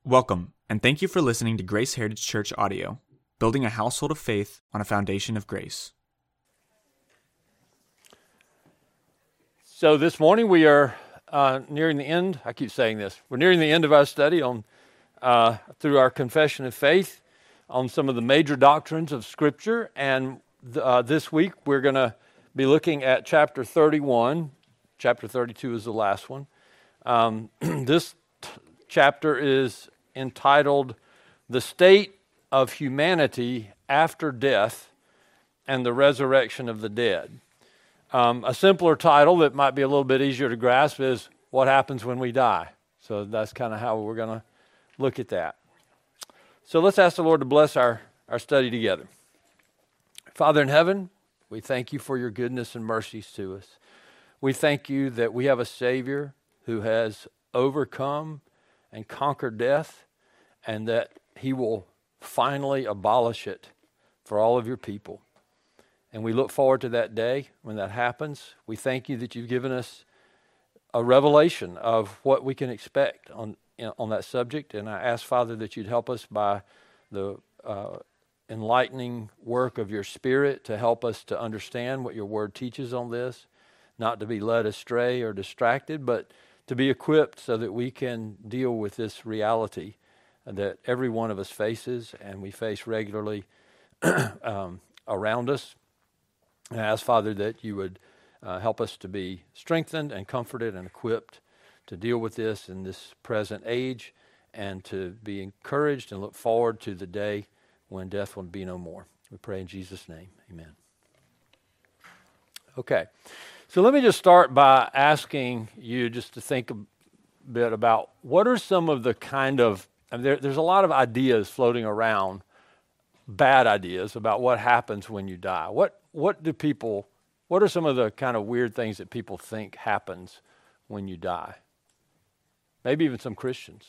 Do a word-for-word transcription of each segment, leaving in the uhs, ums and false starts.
Welcome, and thank you for listening to Grace Heritage Church Audio, building a household of faith on a foundation of grace. So this morning we are uh, nearing the end. I keep saying this. We're nearing the end of our study on uh, through our confession of faith on some of the major doctrines of Scripture. And th- uh, this week we're going to be looking at chapter thirty-one. Chapter thirty-two is the last one. Um, this t- chapter is entitled "The State of Humanity After Death and the Resurrection of the Dead." Um, a simpler title that might be a little bit easier to grasp is "What Happens When We Die?" So that's kind of how we're going to look at that. So let's ask the Lord to bless our, our study together. Father in heaven, we thank you for your goodness and mercies to us. We thank you that we have a Savior who has overcome and conquered death, and that he will finally abolish it for all of your people. And we look forward to that day when that happens. We thank you that you've given us a revelation of what we can expect on on that subject. And I ask, Father, that you'd help us by the uh, enlightening work of your Spirit to help us to understand what your word teaches on this, not to be led astray or distracted, but to be equipped so that we can deal with this reality that every one of us faces and we face regularly um, around us. And I ask, Father, that you would uh, help us to be strengthened and comforted and equipped to deal with this in this present age, and to be encouraged and look forward to the day when death will be no more. We pray in Jesus' name. Amen. Okay. So let me just start by asking you just to think a bit about what are some of the kind of, I mean, there, there's a lot of ideas floating around, bad ideas about what happens when you die. What what do people, what are some of the kind of weird things that people think happens when you die? Maybe even some Christians.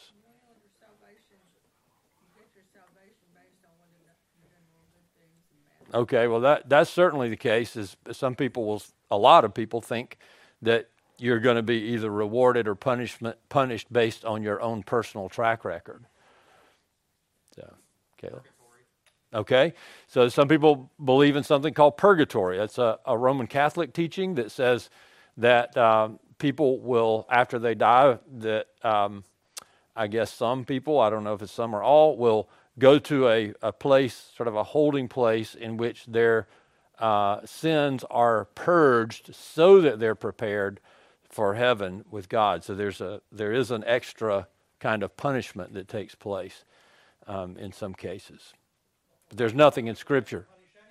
Okay, well that that's certainly the case. Is some people will, a lot of people think that you're going to be either rewarded or punishment punished based on your own personal track record. So, Caleb. Okay, so some people believe in something called purgatory. That's a, a Roman Catholic teaching that says that um, people will, after they die, that um, I guess some people, I don't know if it's some or all, will go to a, a place, sort of a holding place in which their uh, sins are purged so that they're prepared for heaven with God. So there's a there is an extra kind of punishment that takes place um, in some cases. But there's nothing in Scripture.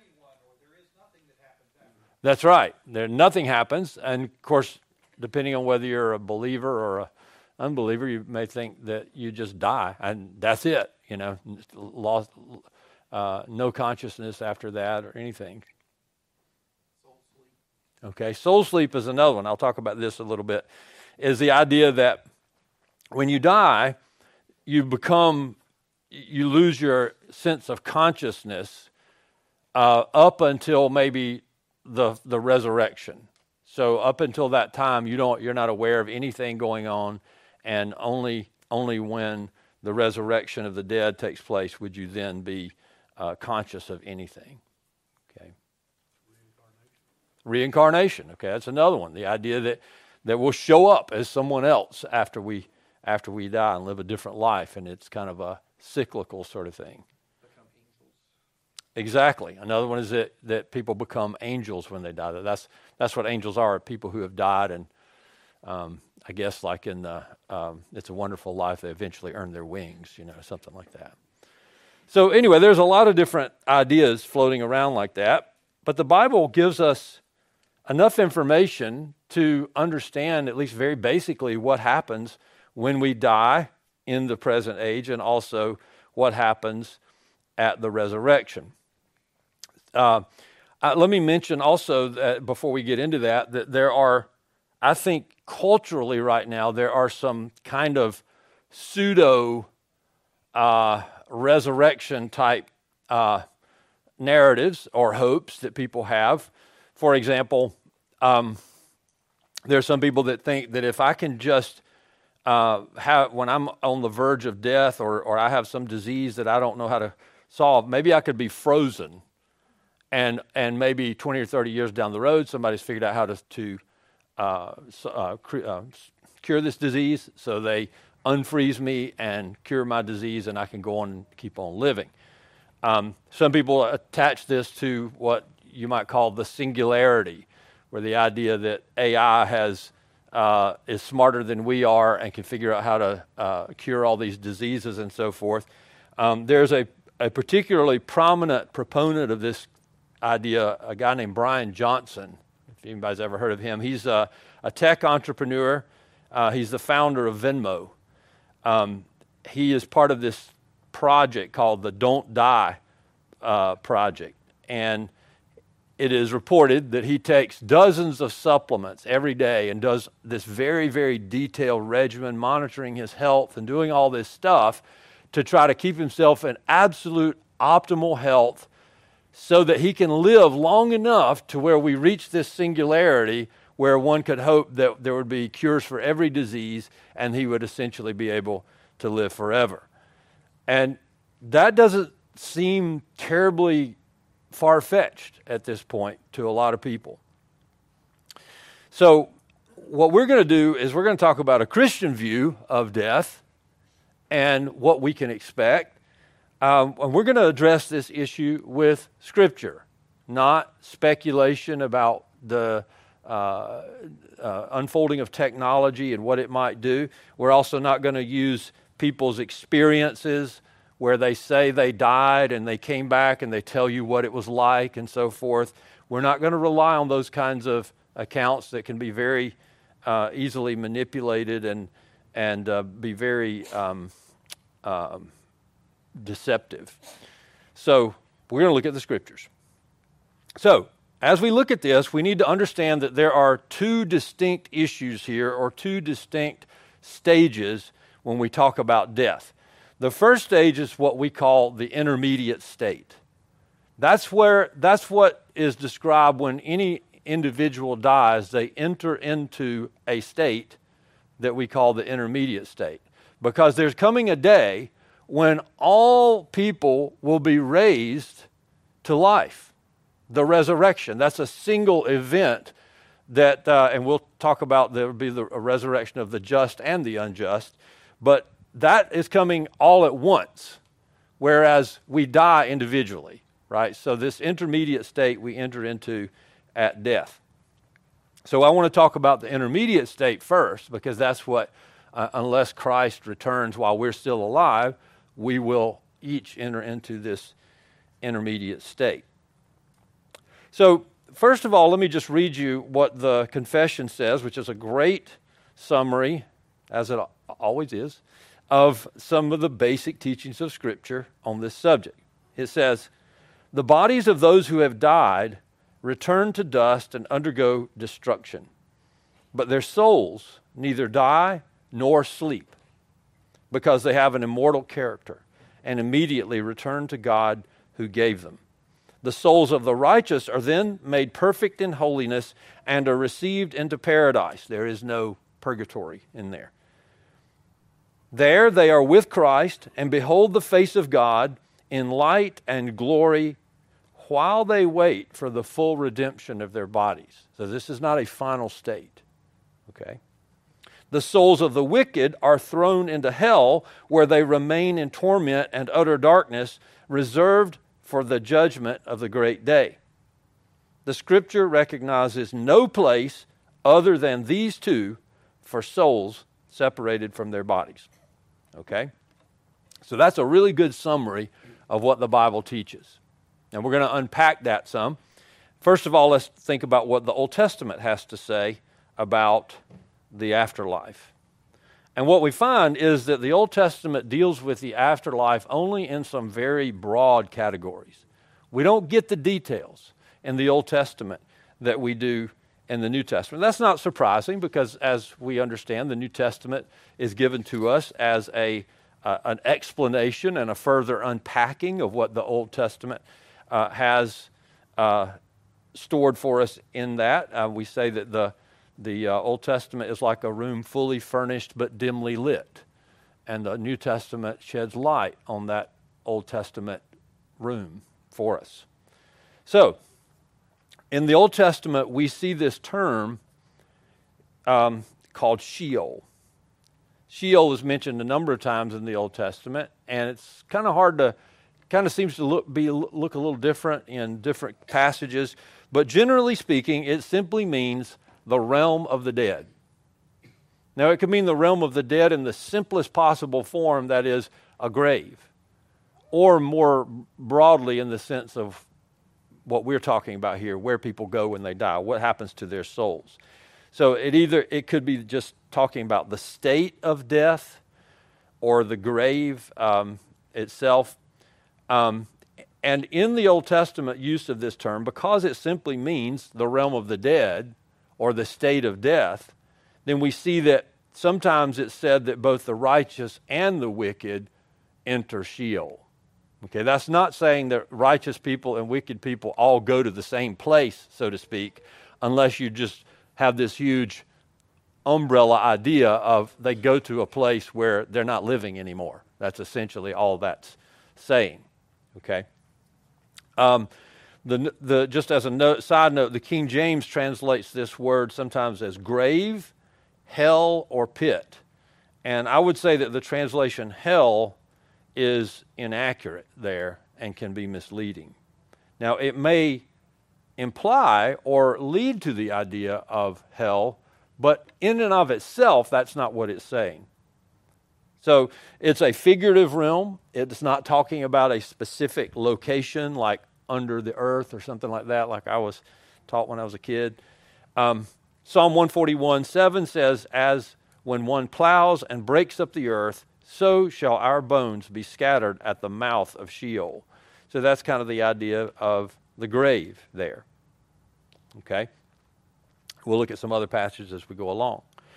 That's right. There nothing happens, and of course, depending on whether you're a believer or a unbeliever, you may think that you just die and that's it. You know, lost, uh, no consciousness after that or anything. Soul sleep. Okay, soul sleep is another one. I'll talk about this a little bit. Is the idea that when you die, you become, you lose your sense of consciousness uh, up until maybe the the resurrection. So up until that time, you don't, you're not aware of anything going on, and only only when the resurrection of the dead takes place would you then be uh, conscious of anything. Okay. Reincarnation. Reincarnation. Okay, that's another one. The idea that that we'll show up as someone else after we after we die and live a different life, and it's kind of a cyclical sort of thing. Become angels. Exactly. Another one is that, that people become angels when they die. That's that's what angels are, people who have died, and um, I guess like in the um, It's a Wonderful Life, they eventually earn their wings, you know, something like that. So anyway, there's a lot of different ideas floating around like that, but the Bible gives us enough information to understand, at least very basically, what happens when we die in the present age, and also what happens at the resurrection. Uh, uh, let me mention also that before we get into that, that there are, I think culturally right now, there are some kind of pseudo uh, resurrection type uh, narratives or hopes that people have. For example, um, there are some people that think that if I can just uh, have, when I'm on the verge of death, or, or I have some disease that I don't know how to solve, maybe I could be frozen, and and maybe twenty or thirty years down the road, somebody's figured out how to, to uh, uh, cre- uh, cure this disease, so they unfreeze me and cure my disease, and I can go on and keep on living. Um, some people attach this to what you might call the singularity, where the idea that A I has uh, is smarter than we are and can figure out how to uh, cure all these diseases and so forth. Um, there's a, a particularly prominent proponent of this idea, a guy named Brian Johnson, if anybody's ever heard of him. He's a, a tech entrepreneur. Uh, he's the founder of Venmo. Um, he is part of this project called the Don't Die uh, project. And it is reported that he takes dozens of supplements every day and does this very, very detailed regimen, monitoring his health and doing all this stuff to try to keep himself in absolute optimal health so that he can live long enough to where we reach this singularity where one could hope that there would be cures for every disease and he would essentially be able to live forever. And that doesn't seem terribly far-fetched at this point to a lot of people. So what we're going to do is we're going to talk about a Christian view of death and what we can expect. Um, and we're going to address this issue with Scripture, not speculation about the uh, uh, unfolding of technology and what it might do. We're also not going to use people's experiences where they say they died and they came back and they tell you what it was like and so forth. We're not going to rely on those kinds of accounts that can be very uh, easily manipulated and and uh, be very um, um, deceptive. So we're going to look at the Scriptures. So as we look at this, we need to understand that there are two distinct issues here, or two distinct stages when we talk about death. The first stage is what we call the intermediate state. That's where that's what is described when any individual dies. They enter into a state that we call the intermediate state, because there's coming a day when all people will be raised to life, the resurrection. That's a single event that, uh, and we'll talk about there will be the a resurrection of the just and the unjust, but that is coming all at once, whereas we die individually, right? So this intermediate state we enter into at death. So I want to talk about the intermediate state first, because that's what, uh, unless Christ returns while we're still alive, we will each enter into this intermediate state. So first of all, let me just read you what the confession says, which is a great summary, as it always is, of some of the basic teachings of Scripture on this subject. It says, "The bodies of those who have died return to dust and undergo destruction, but their souls neither die nor sleep, because they have an immortal character, and immediately return to God who gave them. The souls of the righteous are then made perfect in holiness and are received into paradise." There is no purgatory in there. "There they are with Christ and behold the face of God in light and glory while they wait for the full redemption of their bodies." So this is not a final state, okay? "The souls of the wicked are thrown into hell, where they remain in torment and utter darkness, reserved for the judgment of the great day. The Scripture recognizes no place other than these two for souls separated from their bodies." Okay? So that's a really good summary of what the Bible teaches. And we're going to unpack that some. First of all, let's think about what the Old Testament has to say about the afterlife. And what we find is that the Old Testament deals with the afterlife only in some very broad categories. We don't get the details in the Old Testament that we do in the New Testament. That's not surprising, because as we understand, the New Testament is given to us as a uh, an explanation and a further unpacking of what the Old Testament uh, has uh, stored for us in that. Uh, we say that the The uh, Old Testament is like a room fully furnished but dimly lit. And the New Testament sheds light on that Old Testament room for us. So, in the Old Testament, we see this term um, called Sheol. Sheol is mentioned a number of times in the Old Testament, and it's kind of hard to, kind of seems to look be look a little different in different passages. But generally speaking, it simply means the realm of the dead. Now, it could mean the realm of the dead in the simplest possible form, that is, a grave, or more broadly in the sense of what we're talking about here, where people go when they die, what happens to their souls. So it either it could be just talking about the state of death or the grave um, itself. Um, and in the Old Testament use of this term, because it simply means the realm of the dead or the state of death, then we see that sometimes it's said that both the righteous and the wicked enter Sheol. Okay, that's not saying that righteous people and wicked people all go to the same place, so to speak, unless you just have this huge umbrella idea of they go to a place where they're not living anymore. That's essentially all that's saying. Okay. Um, the the just as a note, side note, the King James translates this word sometimes as grave, hell, or pit, and I would say that the translation hell is inaccurate there and can be misleading. Now, it may imply or lead to the idea of hell, but in and of itself, that's not what it's saying. So it's a figurative realm. It's not talking about a specific location like under the earth or something like that, like I was taught when I was a kid. Um, Psalm one forty-one seven says, as when one plows and breaks up the earth, so shall our bones be scattered at the mouth of Sheol. So that's kind of the idea of the grave there. Okay? We'll look at some other passages as we go along.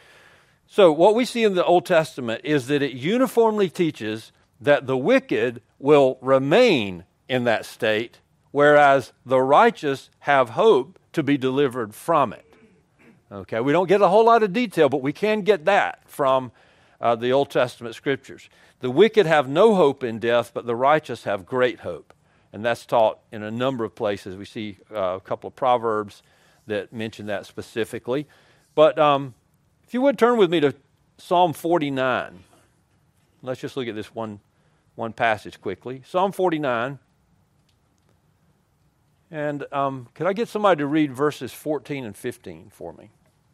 So what we see in the Old Testament is that it uniformly teaches that the wicked will remain in that state, whereas the righteous have hope to be delivered from it. Okay? We don't get a whole lot of detail, but we can get that from Uh, the Old Testament scriptures. The wicked have no hope in death, but the righteous have great hope. And that's taught in a number of places. We see uh, a couple of Proverbs that mention that specifically. But um, if you would turn with me to Psalm forty-nine. Let's just look at this one, one passage quickly. Psalm forty-nine. And um, could I get somebody to read verses fourteen and fifteen for me?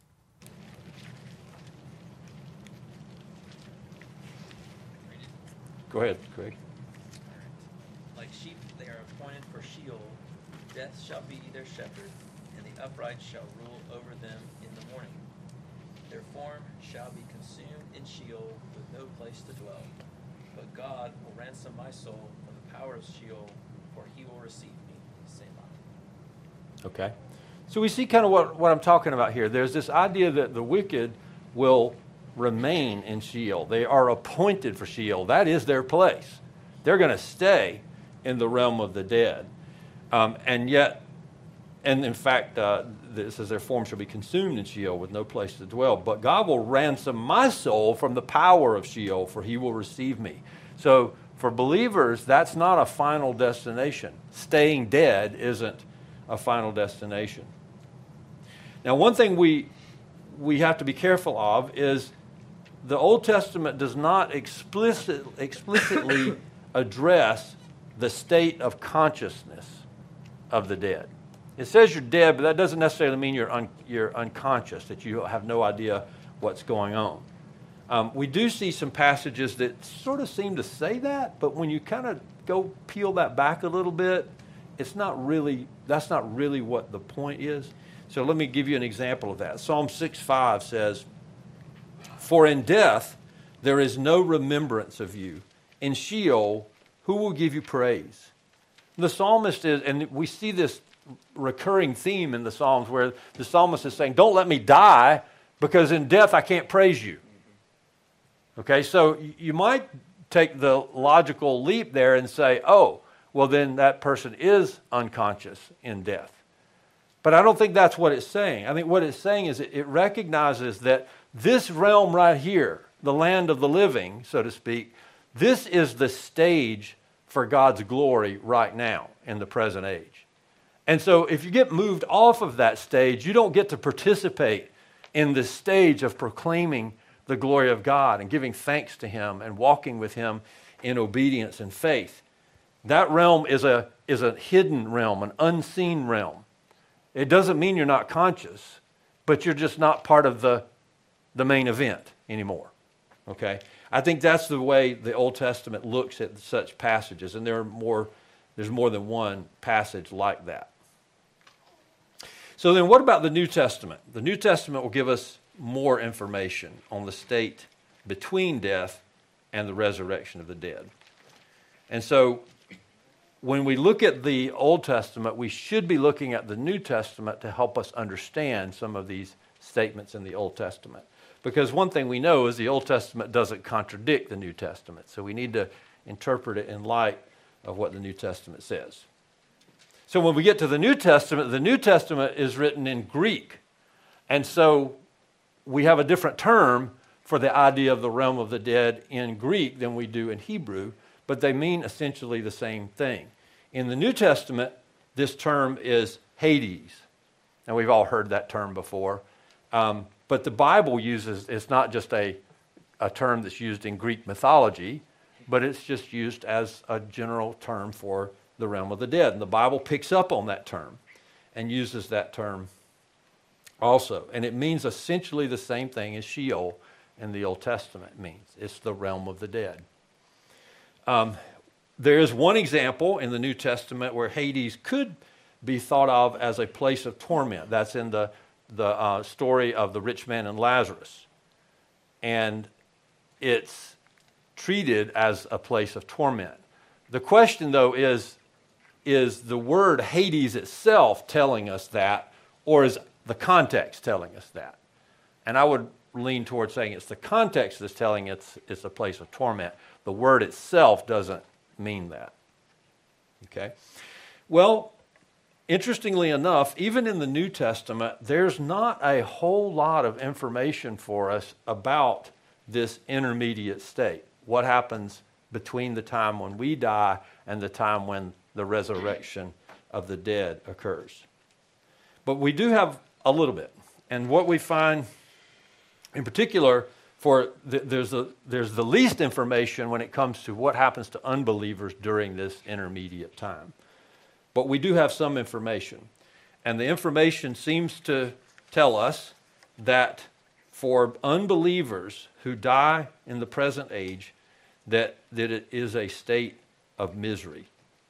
Go ahead, Craig. Like sheep they are appointed for Sheol. Death shall be their shepherd, and the upright shall rule over them in the morning. Their form shall be consumed in Sheol with no place to dwell. But God will ransom my soul from the power of Sheol, for he will receive me. Selah. Okay. So we see kind of what, what I'm talking about here. There's this idea that the wicked will remain in Sheol. They are appointed for Sheol. That is their place. They're going to stay in the realm of the dead. Um, and yet, and in fact, uh, this says their form shall be consumed in Sheol with no place to dwell. But God will ransom my soul from the power of Sheol, for he will receive me. So for believers, that's not a final destination. Staying dead isn't a final destination. Now, one thing we we have to be careful of is the Old Testament does not explicit, explicitly address the state of consciousness of the dead. It says you're dead, but that doesn't necessarily mean you're un, you're unconscious, that you have no idea what's going on. Um, we do see some passages that sort of seem to say that, but when you kind of go peel that back a little bit, it's not really, that's not really what the point is. So let me give you an example of that. Psalm six five says, for in death there is no remembrance of you. In Sheol, who will give you praise? The psalmist is, and we see this recurring theme in the Psalms where the psalmist is saying, don't let me die because in death I can't praise you. Okay, so you might take the logical leap there and say, oh, well then that person is unconscious in death. But I don't think that's what it's saying. I think what it's saying is it, it recognizes that this realm right here, the land of the living, so to speak, this is the stage for God's glory right now in the present age. And so if you get moved off of that stage, you don't get to participate in the stage of proclaiming the glory of God and giving thanks to Him and walking with Him in obedience and faith. That realm is a, is a hidden realm, an unseen realm. It doesn't mean you're not conscious, but you're just not part of the, the main event anymore. Okay? I think that's the way the Old Testament looks at such passages, and there are more, there's more than one passage like that. So then what about the New Testament? The New Testament will give us more information on the state between death and the resurrection of the dead. And so when we look at the Old Testament, we should be looking at the New Testament to help us understand some of these statements in the Old Testament. Because one thing we know is the Old Testament doesn't contradict the New Testament. So we need to interpret it in light of what the New Testament says. So when we get to the New Testament, the New Testament is written in Greek. And so we have a different term for the idea of the realm of the dead in Greek than we do in Hebrew, but they mean essentially the same thing. In the New Testament, this term is Hades. And we've all heard that term before. Um, but the Bible uses, it's not just a, a term that's used in Greek mythology, but it's just used as a general term for the realm of the dead. And the Bible picks up on that term and uses that term also. And it means essentially the same thing as Sheol in the Old Testament means. It's the realm of the dead. Um, there is one example in the New Testament where Hades could be thought of as a place of torment. That's in the, the uh, story of the rich man and Lazarus. And it's treated as a place of torment. The question, though, is, is the word Hades itself telling us that, or is the context telling us that? And I would lean towards saying it's the context that's telling us it's a place of torment. The word itself doesn't mean that. Okay? Well, interestingly enough, even in the New Testament, there's not a whole lot of information for us about this intermediate state. What happens between the time when we die and the time when the resurrection of the dead occurs. But we do have a little bit. And what we find in particular, for the, there's, a, there's the least information when it comes to what happens to unbelievers during this intermediate time. But we do have some information. And the information seems to tell us that for unbelievers who die in the present age, that, that it is a state of misery.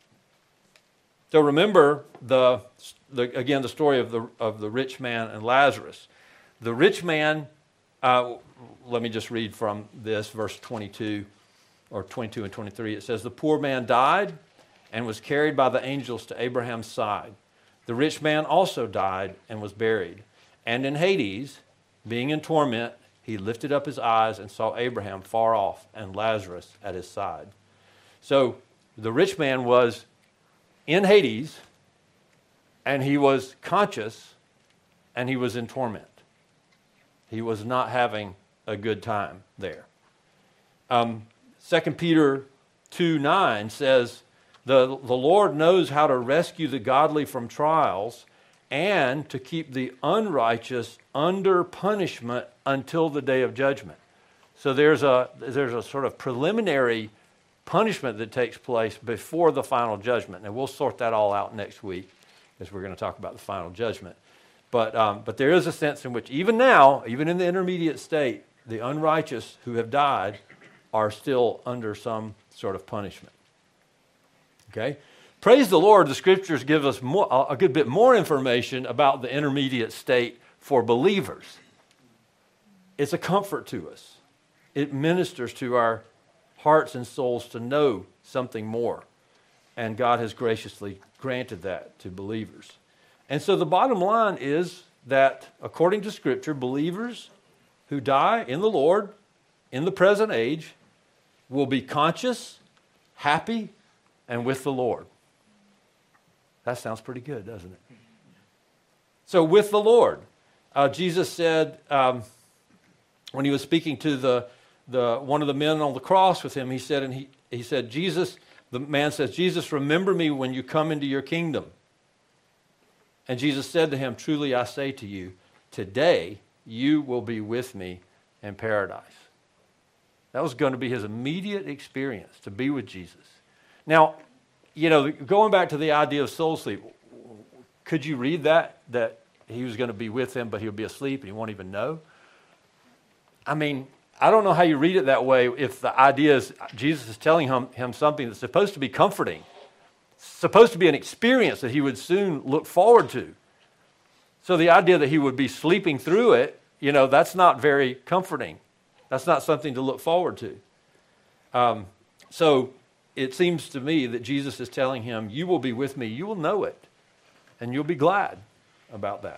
So remember, the, the again, the story of the, of the rich man and Lazarus. The rich man, uh, let me just read from this, verse twenty-two, or twenty-two and twenty-three. It says, "The poor man died and was carried by the angels to Abraham's side. The rich man also died and was buried. And in Hades, being in torment, he lifted up his eyes and saw Abraham far off and Lazarus at his side." So the rich man was in Hades, and he was conscious, and he was in torment. He was not having a good time there. Um, Second Peter two nine says, the, the Lord knows how to rescue the godly from trials and to keep the unrighteous under punishment until the day of judgment. So there's a, there's a sort of preliminary punishment that takes place before the final judgment. And we'll sort that all out next week as we're going to talk about the final judgment. But, um, but there is a sense in which even now, even in the intermediate state, the unrighteous who have died are still under some sort of punishment. Okay? Praise the Lord, the Scriptures give us more, a good bit more information about the intermediate state for believers. It's a comfort to us. It ministers to our hearts and souls to know something more. And God has graciously granted that to believers. And so the bottom line is that, according to Scripture, believers who die in the Lord in the present age will be conscious, happy, and with the Lord. That sounds pretty good, doesn't it? So with the Lord, uh, Jesus said, um, when he was speaking to the, the one of the men on the cross with him, he said, and he, he said, Jesus, the man says, Jesus, remember me when you come into your kingdom. And Jesus said to him, truly I say to you, today you will be with me in paradise. That was going to be his immediate experience, to be with Jesus. Now, you know, going back to the idea of soul sleep, could you read that, that he was going to be with him, but he would be asleep and he won't even know? I mean, I don't know how you read it that way if the idea is Jesus is telling him, him something that's supposed to be comforting, supposed to be an experience that he would soon look forward to. So the idea that he would be sleeping through it, you know, that's not very comforting. That's not something to look forward to. Um, so it seems to me that Jesus is telling him, you will be with me, you will know it, and you'll be glad about that.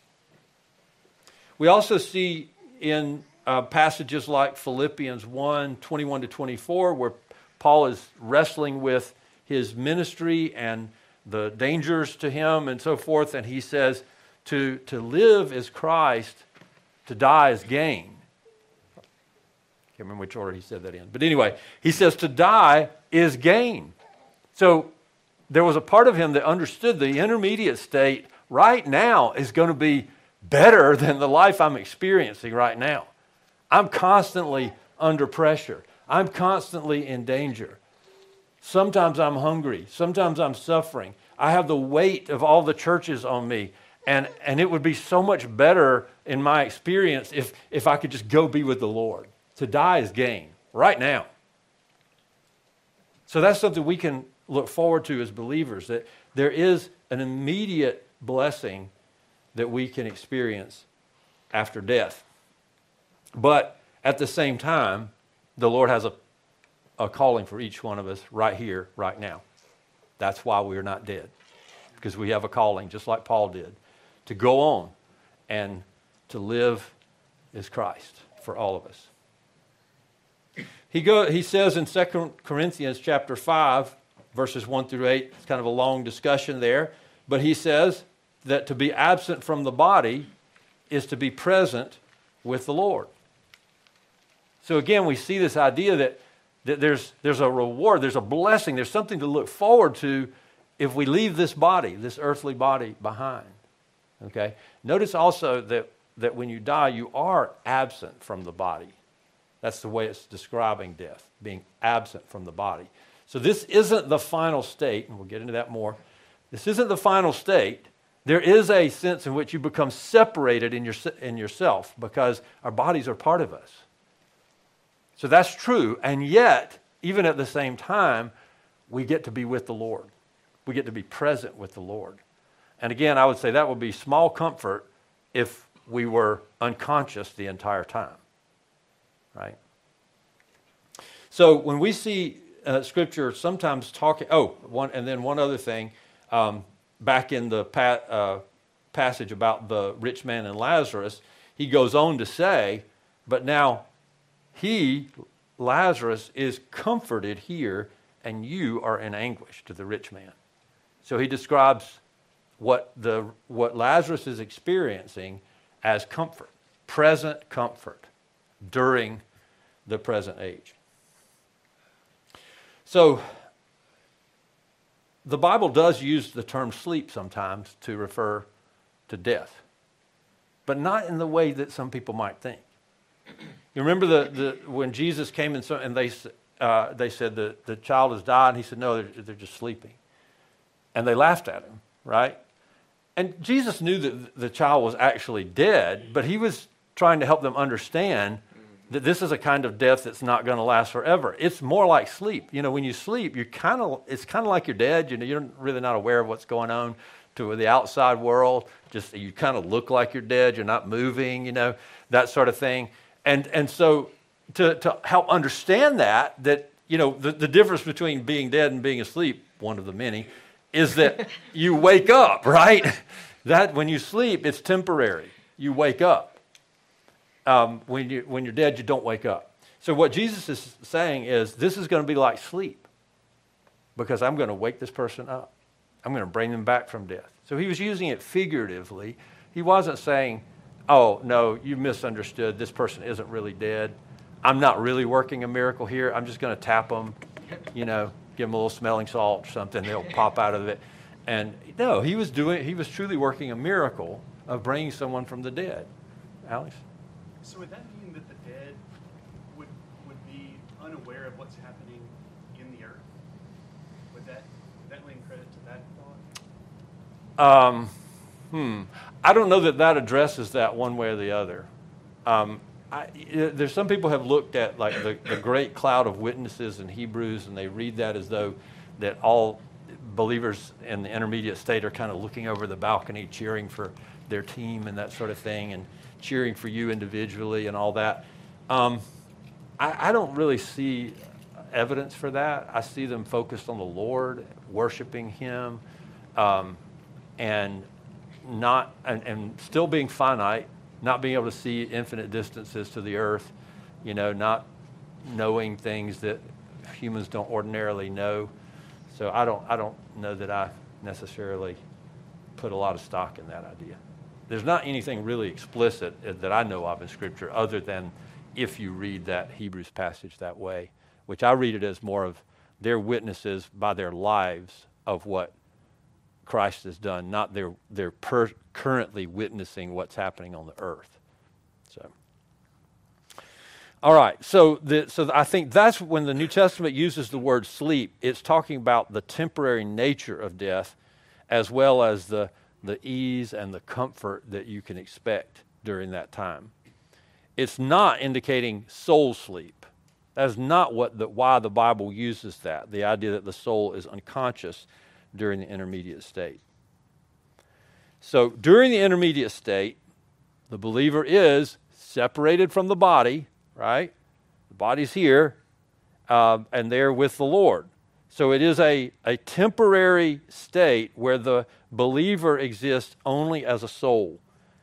We also see in uh, passages like Philippians one, twenty-one to twenty-four, where Paul is wrestling with his ministry and the dangers to him and so forth, and he says, to, to live is Christ, to die is gain. Can't remember which order he said that in. But anyway, he says to die is gain. So there was a part of him that understood the intermediate state right now is going to be better than the life I'm experiencing right now. I'm constantly under pressure. I'm constantly in danger. Sometimes I'm hungry. Sometimes I'm suffering. I have the weight of all the churches on me. And, and it would be so much better in my experience if, if I could just go be with the Lord. To die is gain right now. So that's something we can look forward to as believers, that there is an immediate blessing that we can experience after death. But at the same time, the Lord has a, a calling for each one of us right here, right now. That's why we're not dead, because we have a calling, just like Paul did, to go on and to live is Christ for all of us. He go. He says in Second Corinthians chapter five, verses one through eight, it's kind of a long discussion there, but he says that to be absent from the body is to be present with the Lord. So again, we see this idea that, that there's, there's a reward, there's a blessing, there's something to look forward to if we leave this body, this earthly body behind. Okay? Notice also that, that when you die, you are absent from the body. That's the way it's describing death, being absent from the body. So this isn't the final state, and we'll get into that more. This isn't the final state. There is a sense in which you become separated in, your, in yourself because our bodies are part of us. So that's true, and yet, even at the same time, we get to be with the Lord. We get to be present with the Lord. And again, I would say that would be small comfort if we were unconscious the entire time. Right? So when we see uh, Scripture sometimes talking, oh, one, and then one other thing, um, back in the pa- uh, passage about the rich man and Lazarus, he goes on to say, but now he, Lazarus, is comforted here, and you are in anguish, to the rich man. So he describes what the what Lazarus is experiencing as comfort, present comfort during the present age. So the Bible does use the term sleep sometimes to refer to death, but not in the way that some people might think. You remember the, the when Jesus came and, so, and they uh, they said the, the child has died, and he said, no, they're, they're just sleeping. And they laughed at him, right? And Jesus knew that the child was actually dead, but he was trying to help them understand that this is a kind of death that's not going to last forever. It's more like sleep. You know, when you sleep, you're kind of it's kind of like you're dead. You know, you're really not aware of what's going on to the outside world. Just you kind of look like you're dead. You're not moving. You know, that sort of thing. And and so to to help understand that that you know the, the difference between being dead and being asleep, one of the many, is that you wake up, right? That when you sleep, it's temporary. You wake up. Um, when you when you're dead, you don't wake up. So what Jesus is saying is, this is going to be like sleep, because I'm going to wake this person up. I'm going to bring them back from death. So he was using it figuratively he wasn't saying, oh, no, you misunderstood. This person isn't really dead. I'm not really working a miracle here. I'm just going to tap them, you know, give them a little smelling salt or something. They'll pop out of it. And no, he was doing, he was truly working a miracle of bringing someone from the dead. Alex? So would that mean that the dead would would be unaware of what's happening in the earth? Would that would that lend credit to that thought? Um, hmm. I don't know that that addresses that one way or the other. Um, I, there's some people have looked at like the, the great cloud of witnesses in Hebrews, and they read that as though that all believers in the intermediate state are kind of looking over the balcony, cheering for their team and that sort of thing, and cheering for you individually and all that. Um, I, I don't really see evidence for that. I see them focused on the Lord, worshiping Him, um, and not and, and still being finite, not being able to see infinite distances to the earth, you know, not knowing things that humans don't ordinarily know. So I don't I don't know that I necessarily put a lot of stock in that idea. There's not anything really explicit that I know of in Scripture other than if you read that Hebrews passage that way, which I read it as more of their witnesses by their lives of what Christ has done, not their they're per, currently witnessing what's happening on the earth. So, all right. So, the, so I think that's when the New Testament uses the word sleep. It's talking about the temporary nature of death, as well as the the ease and the comfort that you can expect during that time. It's not indicating soul sleep. That's not what the, why the Bible uses that, the idea that the soul is unconscious during the intermediate state. So during the intermediate state, the believer is separated from the body, right? The body's here, uh, and they're with the Lord. So it is a, a temporary state where the believer exists only as a soul.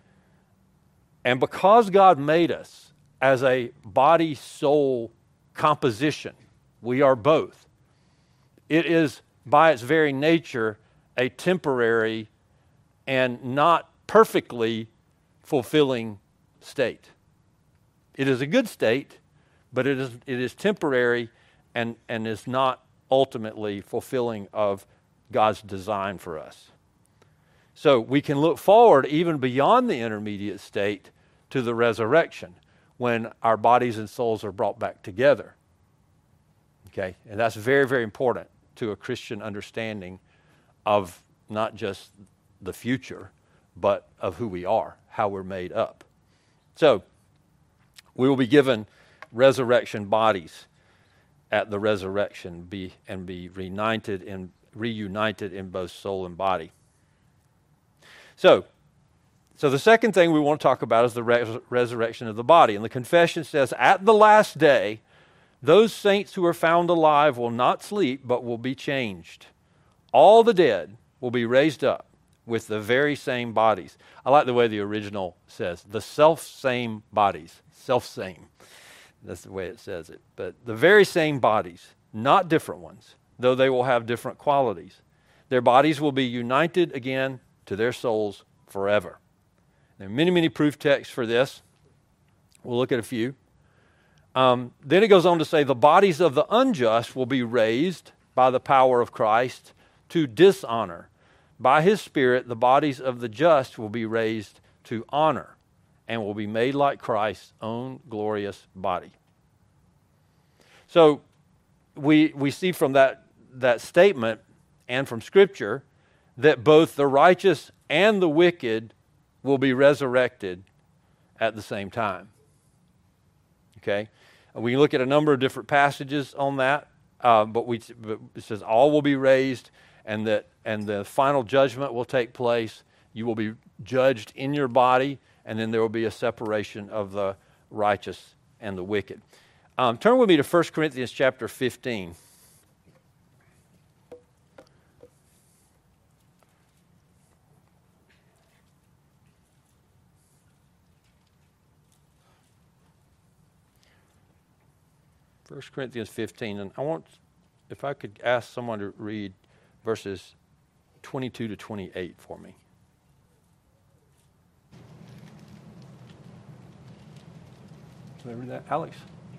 And because God made us as a body-soul composition, we are both. It is, by its very nature, a temporary and not perfectly fulfilling state. It is a good state, but it is it is temporary and, and is not ultimately fulfilling of God's design for us. So we can look forward even beyond the intermediate state to the resurrection when our bodies and souls are brought back together. Okay, and that's very, very important to a Christian understanding of not just the future, but of who we are, how we're made up. So we will be given resurrection bodies at the resurrection, be and be reunited in reunited in both soul and body. So, so the second thing we want to talk about is the res- resurrection of the body. And the confession says, at the last day, those saints who are found alive will not sleep, but will be changed. All the dead will be raised up with the very same bodies. I like the way the original says, the self-same bodies. Self-same. That's the way it says it. But the very same bodies, not different ones, though they will have different qualities. Their bodies will be united again to their souls forever. There are many, many proof texts for this. We'll look at a few. Um, then it goes on to say the bodies of the unjust will be raised by the power of Christ to dishonor. By His Spirit, the bodies of the just will be raised to honor and will be made like Christ's own glorious body. So we we see from that, that statement and from Scripture that both the righteous and the wicked will be resurrected at the same time. Okay? We can look at a number of different passages on that, uh, but, we, but it says all will be raised and that and the final judgment will take place. You will be judged in your body, and then there will be a separation of the righteous and the wicked. Um, turn with me to First Corinthians chapter fifteen. First Corinthians fifteen, and I want, if I could ask someone to read verses twenty-two to twenty-eight for me. Somebody read that? Alex?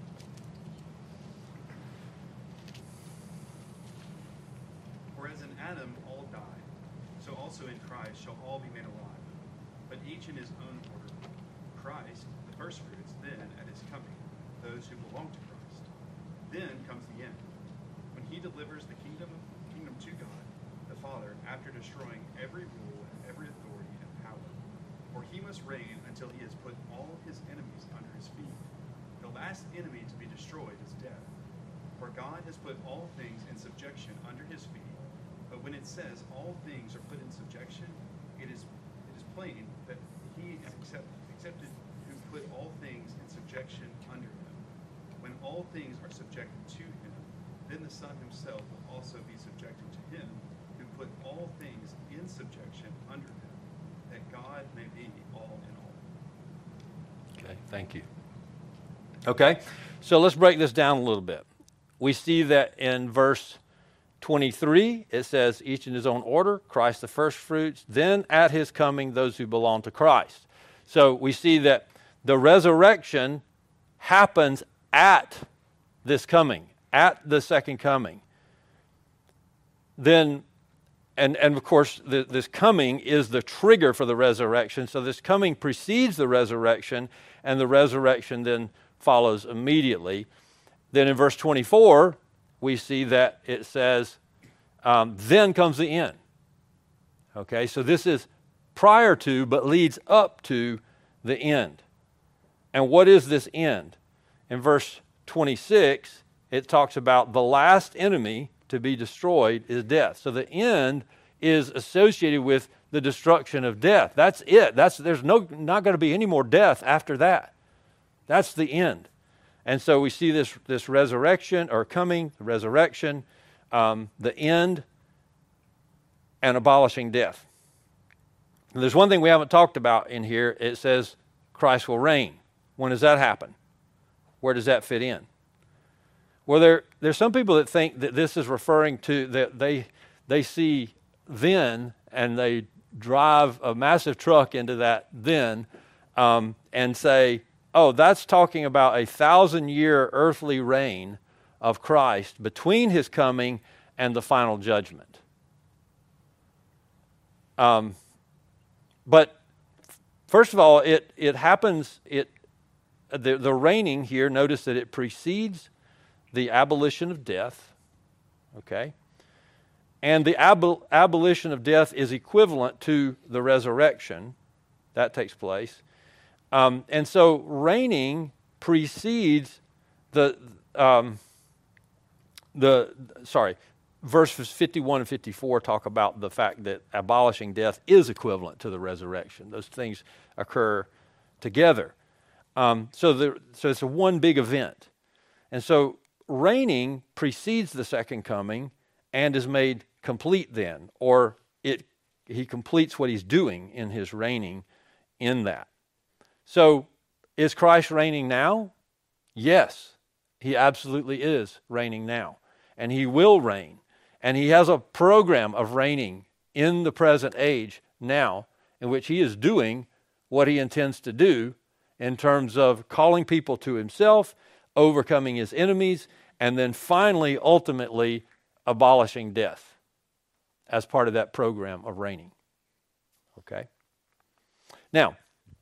For as in Adam all die, so also in Christ shall all be made alive, but each in his own order. Christ, the firstfruits, then at his coming, those who belong to Christ. Then comes the end, when he delivers the kingdom kingdom to God, the Father, after destroying every rule and every authority and power. For he must reign until he has put all his enemies under his feet. The last enemy to be destroyed is death. For God has put all things in subjection under his feet. But when it says all things are put in subjection, it is it is plain that he is accept, accepted who put all things in subjection under him. When all things are subjected to him, then the Son himself will also be subjected to him who put all things in subjection under him, that God may be all in all. Okay, thank you. Okay, so let's break this down a little bit. We see that in verse twenty-three, it says, each in his own order, Christ the firstfruits, then at his coming, those who belong to Christ. So we see that the resurrection happens at this coming, at the second coming. Then, and, and of course, the, this coming is the trigger for the resurrection. So this coming precedes the resurrection, and the resurrection then follows immediately. Then in verse twenty-four, we see that it says, um, then comes the end. Okay, so this is prior to, but leads up to the end. And what is this end? In verse twenty-six, it talks about the last enemy to be destroyed is death. So the end is associated with the destruction of death. That's it. That's there's no not going to be any more death after that. That's the end. And so we see this, this resurrection, or coming, the resurrection, um, the end, and abolishing death. And there's one thing we haven't talked about in here. It says Christ will reign. When does that happen? Where does that fit in? Well, there there's some people that think that this is referring to, that they they see then, and they drive a massive truck into that then, um, and say, oh, that's talking about a thousand-year earthly reign of Christ between his coming and the final judgment. Um, but first of all, it it happens. It the the reigning here. Notice that it precedes the abolition of death. Okay, and the abol- abolition of death is equivalent to the resurrection that takes place. Um, and so reigning precedes the, um, the sorry, verses fifty-one and fifty-four talk about the fact that abolishing death is equivalent to the resurrection. Those things occur together. Um, so, the, so it's a one big event. And so reigning precedes the second coming and is made complete then, or it he completes what he's doing in his reigning in that. So, is Christ reigning now? Yes, he absolutely is reigning now. And he will reign. And he has a program of reigning in the present age now, in which he is doing what he intends to do in terms of calling people to himself, overcoming his enemies, and then finally, ultimately, abolishing death as part of that program of reigning. Okay? Now,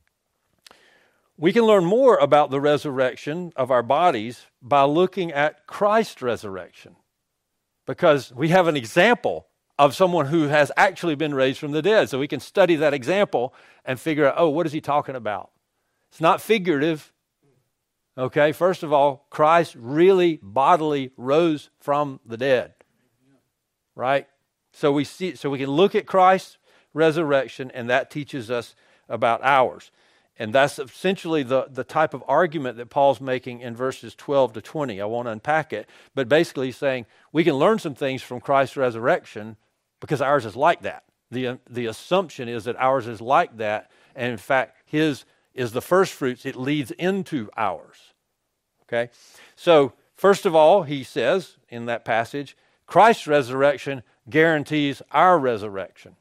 we can learn more about the resurrection of our bodies by looking at Christ's resurrection, because we have an example of someone who has actually been raised from the dead. So we can study that example and figure out, oh, what is he talking about? It's not figurative. Okay, first of all, Christ really bodily rose from the dead. Right? So we see, so we can look at Christ's resurrection, and that teaches us about ours. And that's essentially the, the type of argument that Paul's making in verses twelve to twenty. I won't unpack it, but basically he's saying we can learn some things from Christ's resurrection because ours is like that. The, the assumption is that ours is like that, and in fact, his is the first fruits. It leads into ours. Okay? So, first of all, he says in that passage, Christ's resurrection guarantees our resurrection.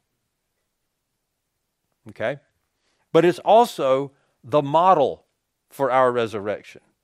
Okay? But it's also the model for our resurrection.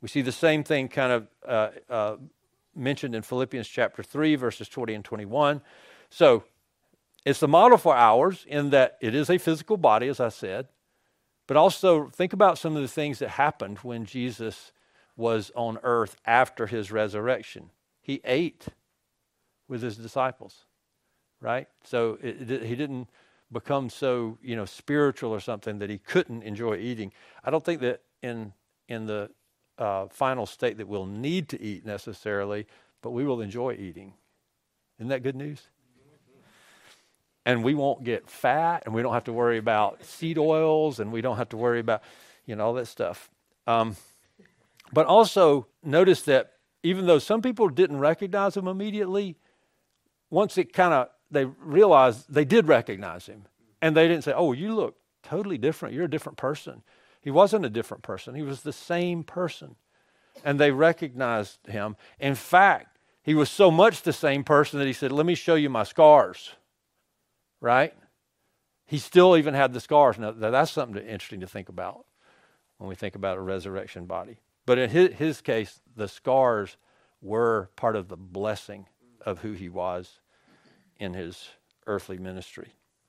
We see the same thing kind of uh, uh, mentioned in Philippians chapter three, verses twenty and twenty-one. So it's the model for ours in that it is a physical body, as I said, but also think about some of the things that happened when Jesus was on earth after his resurrection. He ate with his disciples, right? So it, it, he didn't become so, you know, spiritual or something that he couldn't enjoy eating. I don't think that in in the uh, final state that we'll need to eat necessarily, but we will enjoy eating. Isn't that good news? And we won't get fat, and we don't have to worry about seed oils, and we don't have to worry about, you know, all that stuff. Um, but also notice that even though some people didn't recognize him immediately, once it kind of, they realized they did recognize him. And they didn't say, oh, you look totally different. You're a different person. He wasn't a different person. He was the same person. And they recognized him. In fact, he was so much the same person that he said, let me show you my scars. Right? He still even had the scars. Now, that's something interesting to think about when we think about a resurrection body. But in his, his case, the scars were part of the blessing of who he was in his earthly ministry.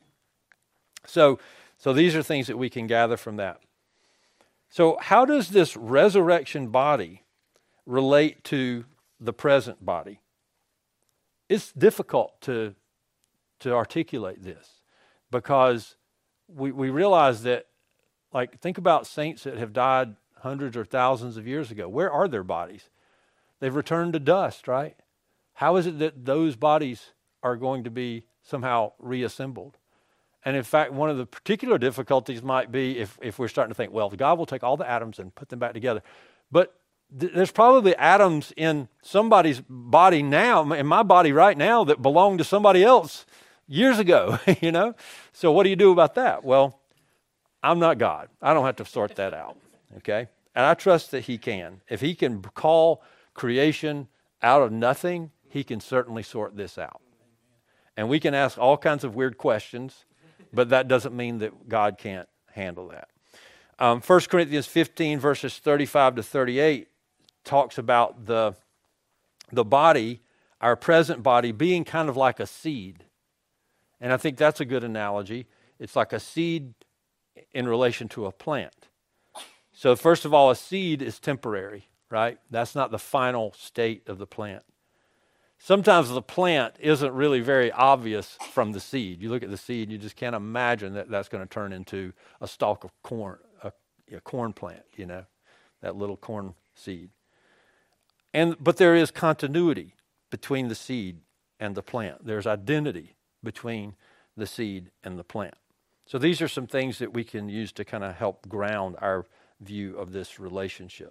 So, so these are things that we can gather from that. So how does this resurrection body relate to the present body? It's difficult to to articulate this because we, we realize that, like, think about saints that have died hundreds or thousands of years ago. Where are their bodies? They've returned to dust, right? How is it that those bodies are going to be somehow reassembled? And in fact, one of the particular difficulties might be if, if we're starting to think, well, God will take all the atoms and put them back together. But th- there's probably atoms in somebody's body now, in my body right now, that belong to somebody else years ago, you know? So what do you do about that? Well, I'm not God. I don't have to sort that out, okay? And I trust that he can. If he can call creation out of nothing, he can certainly sort this out. And we can ask all kinds of weird questions, but that doesn't mean that God can't handle that. Um, First Corinthians fifteen, verses thirty-five to thirty-eight, talks about the, the body, our present body, being kind of like a seed. And I think that's a good analogy. It's like a seed in relation to a plant. So first of all, a seed is temporary, right? That's not the final state of the plant. Sometimes the plant isn't really very obvious from the seed. You look at the seed, you just can't imagine that that's going to turn into a stalk of corn, a, a corn plant, you know, that little corn seed. And but there is continuity between the seed and the plant. There's identity between the seed and the plant. So these are some things that we can use to kind of help ground our view of this relationship.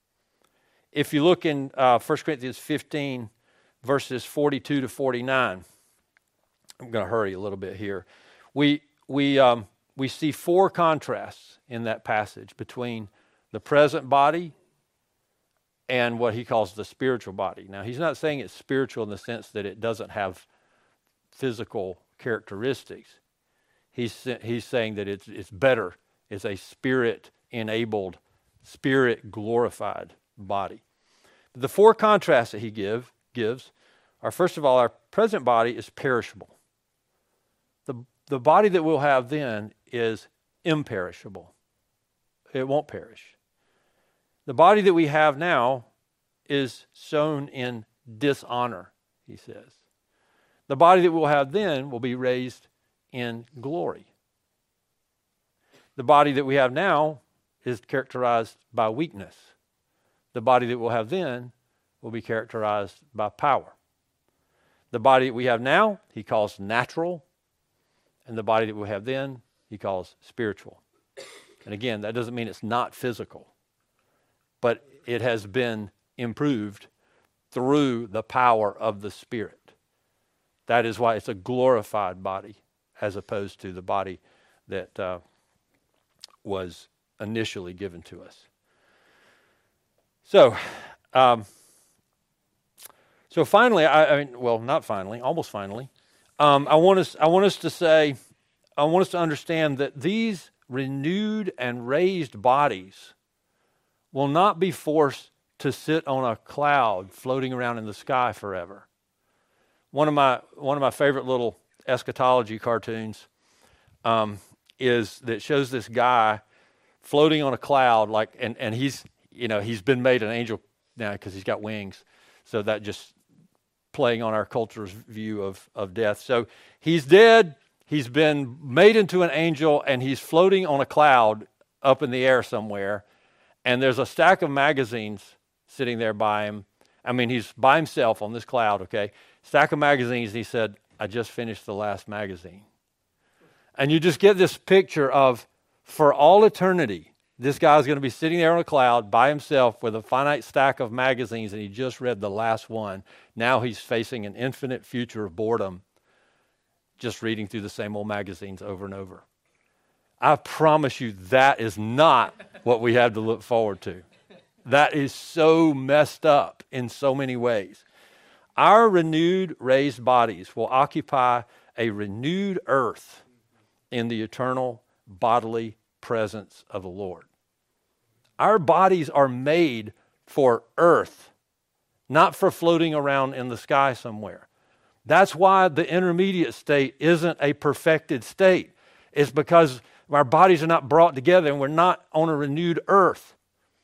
If you look in uh, First Corinthians fifteen, verses forty-two to forty-nine, I'm going to hurry a little bit here. We we um, we see four contrasts in that passage between the present body and what he calls the spiritual body. Now, he's not saying it's spiritual in the sense that it doesn't have physical characteristics. He's he's saying that it's it's better. It's a spirit-enabled, spirit-glorified body. The four contrasts that he give gives are, first of all, our present body is perishable. The the body that we'll have then is imperishable. It won't perish. The body that we have now is sown in dishonor, he says. The body that we'll have then will be raised in glory. The body that we have now is characterized by weakness. The body that we'll have then will be characterized by power. The body that we have now, he calls natural, and the body that we have then, he calls spiritual. And again, that doesn't mean it's not physical, but it has been improved through the power of the Spirit. That is why it's a glorified body as opposed to the body that uh, was initially given to us. So, um, so finally, I, I mean, well, not finally, almost finally, um, I want us, I want us to say, I want us to understand that these renewed and raised bodies will not be forced to sit on a cloud floating around in the sky forever. One of my one of my favorite little eschatology cartoons um, is that shows this guy floating on a cloud, like, and, and he's, you know, he's been made an angel now because he's got wings. So that just playing on our culture's view of, of death. So he's dead, he's been made into an angel, and he's floating on a cloud up in the air somewhere. And there's a stack of magazines sitting there by him. I mean, he's by himself on this cloud, okay? Stack of magazines, and he said, I just finished the last magazine. And you just get this picture of, for all eternity, this guy's going to be sitting there on a cloud by himself with a finite stack of magazines, and he just read the last one. Now he's facing an infinite future of boredom, just reading through the same old magazines over and over. I promise you that is not what we have to look forward to. That is so messed up in so many ways. Our renewed, raised bodies will occupy a renewed earth in the eternal bodily presence of the Lord. Our bodies are made for earth, not for floating around in the sky somewhere. That's why the intermediate state isn't a perfected state. It's because our bodies are not brought together and we're not on a renewed earth.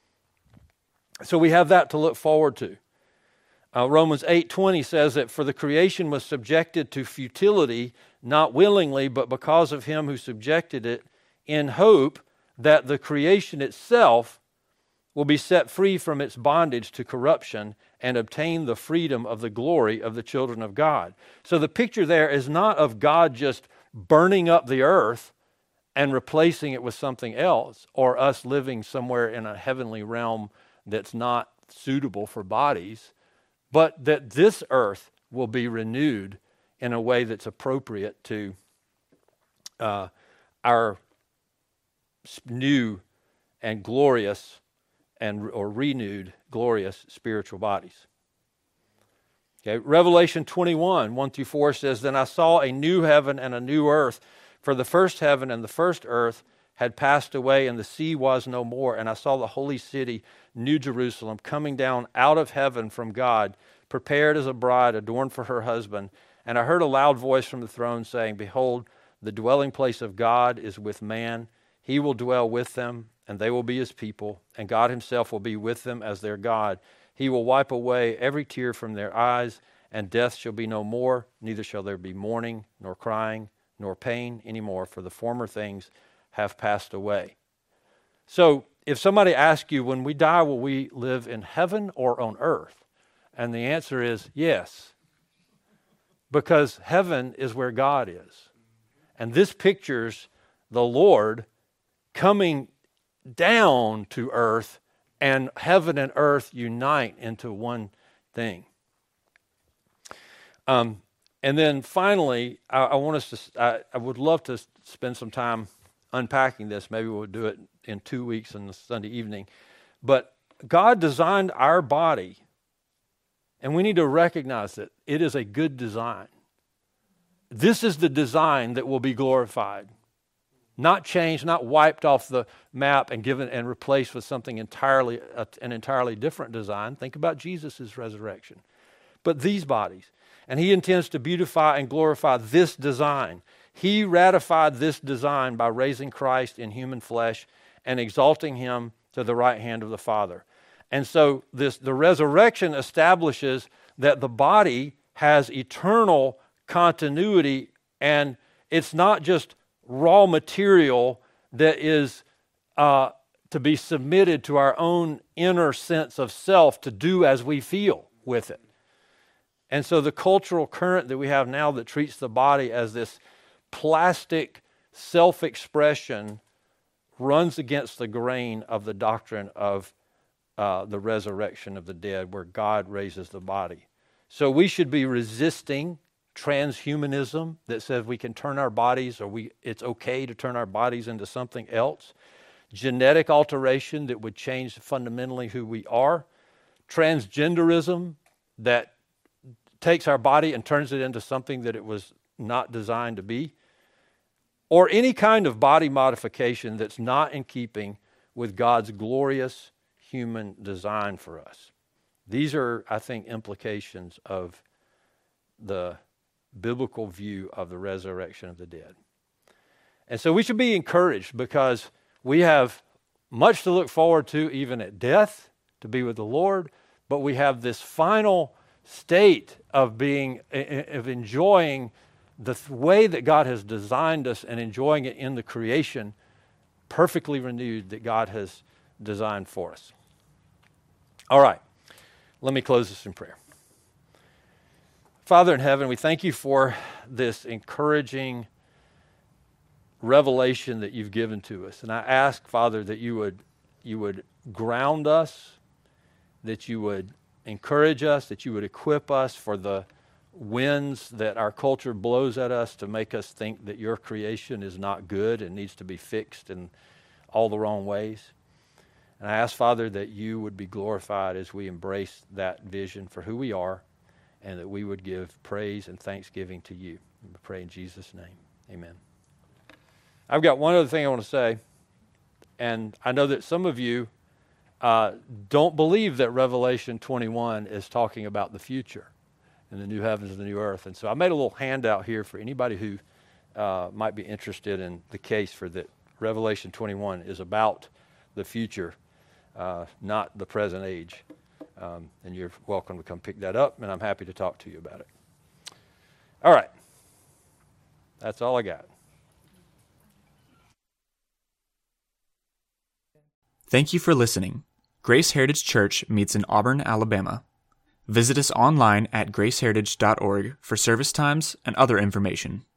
So we have that to look forward to. Uh, Romans eight twenty says that for the creation was subjected to futility, not willingly, but because of him who subjected it, in hope that the creation itself will be set free from its bondage to corruption and obtain the freedom of the glory of the children of God. So the picture there is not of God just burning up the earth and replacing it with something else, or us living somewhere in a heavenly realm that's not suitable for bodies, but that this earth will be renewed in a way that's appropriate to uh, our new and glorious and or renewed glorious spiritual bodies. Okay, Revelation twenty-one, one through four says, Then I saw a new heaven and a new earth, for the first heaven and the first earth had passed away, and the sea was no more. And I saw the holy city, New Jerusalem, coming down out of heaven from God, prepared as a bride adorned for her husband. And I heard a loud voice from the throne saying, Behold, the dwelling place of God is with man. He will dwell with them, and they will be his people, and God himself will be with them as their God. He will wipe away every tear from their eyes, and death shall be no more, neither shall there be mourning, nor crying, nor pain anymore, for the former things have passed away. So if somebody asks you, when we die, will we live in heaven or on earth? And the answer is yes, because heaven is where God is. And this pictures the Lord coming down to earth, and heaven and earth unite into one thing. Um, and then finally, I, I want us to, I, I would love to spend some time unpacking this. Maybe we'll do it in two weeks on the Sunday evening. But God designed our body, and we need to recognize that it is a good design. This is the design that will be glorified. Not changed, not wiped off the map and given and replaced with something entirely, uh, an entirely different design. Think about Jesus' resurrection. But these bodies. And he intends to beautify and glorify this design. He ratified this design by raising Christ in human flesh and exalting him to the right hand of the Father. And so this the resurrection establishes that the body has eternal continuity, and it's not just raw material that is uh, to be submitted to our own inner sense of self to do as we feel with it. And so the cultural current that we have now that treats the body as this plastic self-expression runs against the grain of the doctrine of uh, the resurrection of the dead, where God raises the body. So we should be resisting transhumanism that says we can turn our bodies, or we it's okay to turn our bodies into something else. Genetic alteration that would change fundamentally who we are. Transgenderism that takes our body and turns it into something that it was not designed to be. Or any kind of body modification that's not in keeping with God's glorious human design for us. These are, I think, implications of the biblical view of the resurrection of the dead. And so we should be encouraged because we have much to look forward to even at death, to be with the Lord, but we have this final state of being, of enjoying the way that God has designed us and enjoying it in the creation, perfectly renewed, that God has designed for us. All right, let me close this in prayer. Father in heaven, we thank you for this encouraging revelation that you've given to us. And I ask, Father, that you would you would ground us, that you would encourage us, that you would equip us for the winds that our culture blows at us to make us think that your creation is not good and needs to be fixed in all the wrong ways. And I ask, Father, that you would be glorified as we embrace that vision for who we are, and that we would give praise and thanksgiving to you. We pray in Jesus' name. Amen. I've got one other thing I want to say, and I know that some of you uh, don't believe that Revelation twenty-one is talking about the future and the new heavens and the new earth. And so I made a little handout here for anybody who uh, might be interested in the case for that Revelation twenty-one is about the future, uh, not the present age. Um, and you're welcome to come pick that up, and I'm happy to talk to you about it. All right. That's all I got. Thank you for listening. Grace Heritage Church meets in Auburn, Alabama. Visit us online at grace heritage dot org for service times and other information.